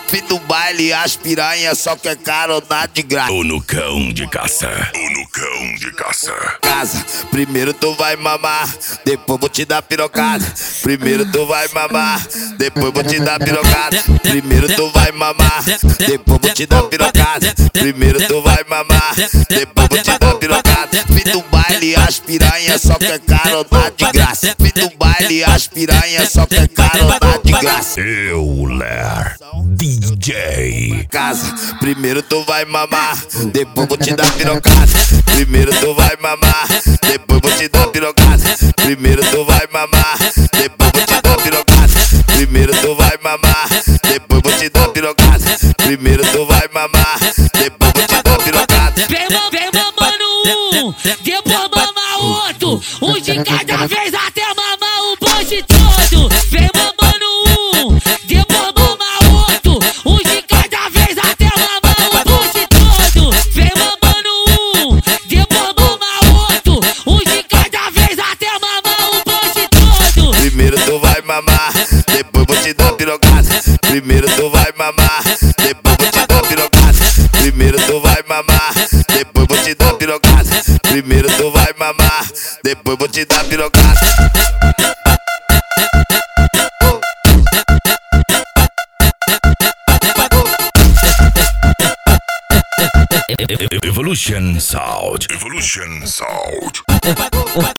Fim do baile, as piranha só quer carona de graça. Tô no cão de caça. Tô no cão de caça. Casa, primeiro tu vai mamar, depois vou te dar pirocada. Primeiro tu vai mamar, depois vou te dar pirocada. Primeiro tu vai mamar, depois vou te dar pirocada. Primeiro tu vai mamar, depois vou te dar pirocada. Fim do baile, as piranha só quer carona de graça. Fim do baile, as piranha só quer carona de graça. Euler DJ. Casa, primeiro tu vai mamar, depois vou te dar pirocada. Primeiro tu vai mamar, depois vou te dar pirocada. Primeiro tu vai mamar, depois vou te dar pirocada. Primeiro tu vai mamar, depois vou te dar pirocada. Primeiro tu vai mamar, depois vou te dar pirocada. Vem mamando um, depois mama outro. Um de cada vez até mamar o bonde todo. Vem mamando um, depois mama outro. Um de cada vez até mamar o bonde todo. Vem mamando um, depois mama outro. Um de cada vez até mamar o bonde todo. Primeiro tu vai mamar, depois vou te dar pirocada. Primeiro tu vai mamar, depois vou te dar pirocada. Primeiro tu vai mamar, depois vou te dar pirocada. Primeiro tu vai mamar, depois vou te dar pirocada. Evolution Sound. Evolution Sound.